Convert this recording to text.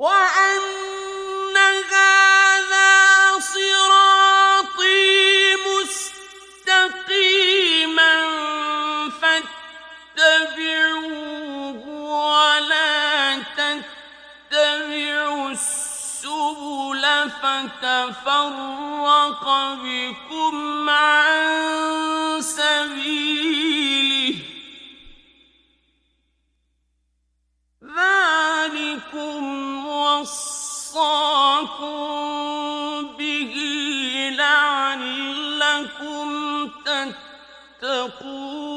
وأن هذا صراطي مستقيما فاتبعوه ولا تتبعوا السبل فتفرق بكم عن سبيله ذلكم وصاكم به لعلكم تتقون